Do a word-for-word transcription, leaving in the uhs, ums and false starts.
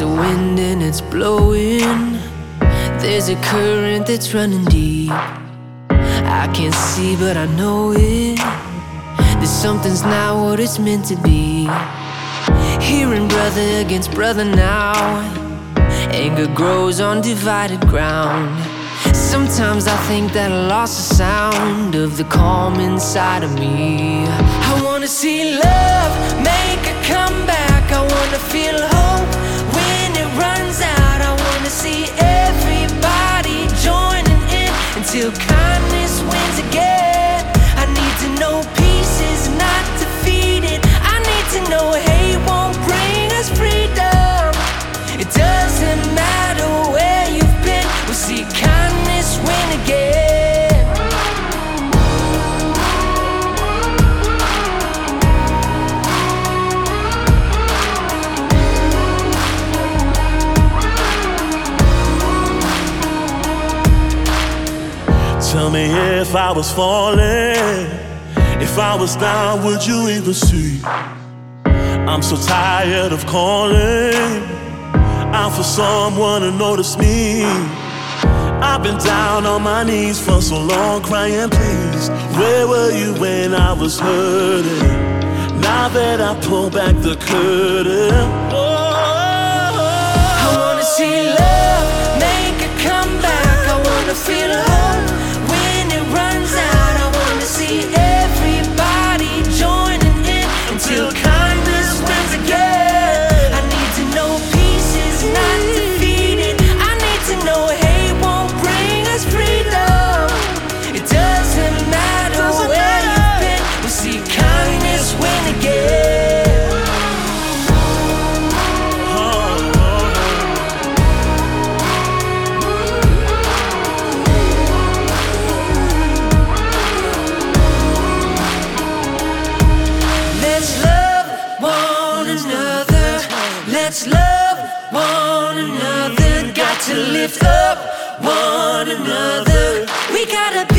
a wind and it's blowing. There's a current that's running deep. I can't see but I know it, that something's not what it's meant to be. Hearing brother against brother now, anger grows on divided ground. Sometimes I think that I lost the sound of the calm inside of me. I wanna see love make a comeback. I wanna feel hope when it runs out. I wanna see everybody joining in until kindness wins again. I need to know peace is not defeated. I need to know hate won't bring us freedom. It doesn't matter where you've been, we'll see kindness win again. Tell me if I was falling, if I was down, would you even see? I'm so tired of calling out for someone to notice me. I've been down on my knees for so long, crying please. Where were you when I was hurting? Now that I pull back the curtain, oh, I wanna see love make a comeback. I wanna feel hope when it runs out. I wanna see everybody joining in until kindness wins again. I need to know peace is not defeated. I need to know hate won't bring us freedom. It doesn't matter where you've been, we'll see kindness win again. Let's love one another. Let's love one another. Got to lift up one another. We gotta